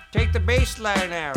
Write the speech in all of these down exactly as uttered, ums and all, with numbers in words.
Take the bass line out.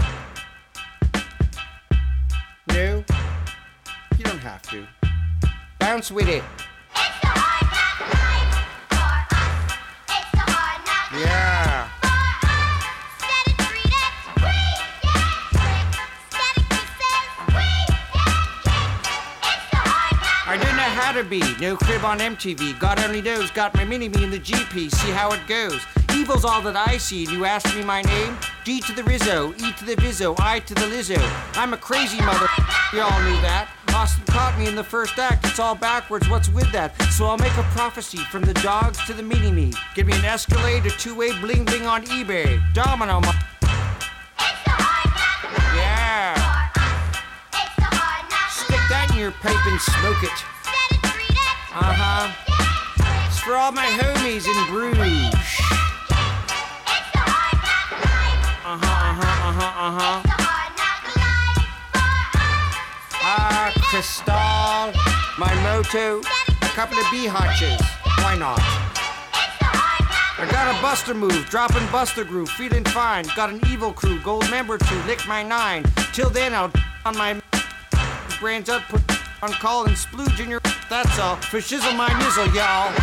No, you don't have to. Bounce with it. It's the hard knock life for us. It's the hard knock Yeah. life for us. Static freedom, we get tricked. Static kisses, we get kicked. It's the hard knock I don't know how to be. No crib on M T V. God only knows. Got my mini-me in the G P. See how it goes. Evil's all that I see. You ask me my name? G to the Rizzo, E to the Vizzo, I to the Lizzo. I'm a crazy mother. You all knew that. Austin caught me in the first act. It's all backwards. What's with that? So I'll make a prophecy from the dogs to the mini-me. Give me an Escalade, a two-way bling bling on eBay. Domino, mo- It's the hard knock life yeah. for us. It's the hard knock Stick that in your pipe and smoke it. Static freedom, Uh-huh. we get tricked. It's for all my homies in Bruges. It's the hard knock life. Uh-huh, uh-huh, uh-huh, uh-huh. It's the hard knock life for us. Ah, Cristal, my moto, a couple of bee-hotches. Why not? It's the hard knock I got a buster move, dropping buster groove, feeling fine. Got an evil crew, gold member to lick my nine. Till then, I'll on my brands up, put on call and splooge in your. That's all. For shizzle my nizzle, y'all.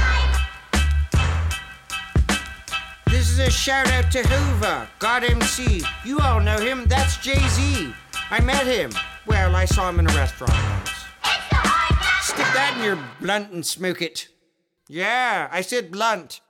This is a shout out to Hoover, God M C. You all know him, that's Jay-Z. I met him. Well, I saw him in a restaurant once. It's the hard knock Stick that in your blunt and smoke it. Yeah, I said blunt.